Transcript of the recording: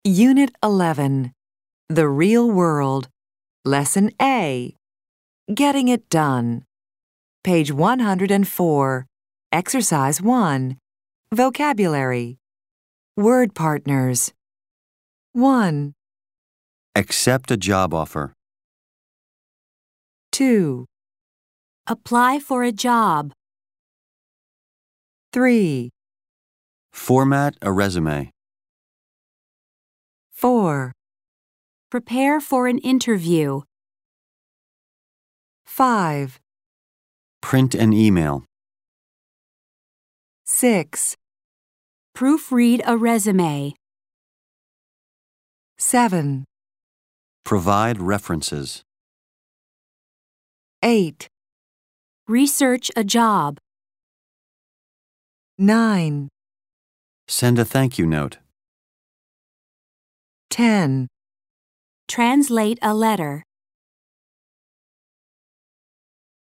Unit 11, The Real World, Lesson A, Getting It Done. Page 104, Exercise 1, Vocabulary. Word partners. 1, Accept a job offer. 2, Apply for a job. 3, Format a resume. 4, Prepare for an interview. 5, Print an email. 6, Proofread a resume. 7, Provide references. 8, Research a job. 9, Send a thank you note. 10. Translate a letter.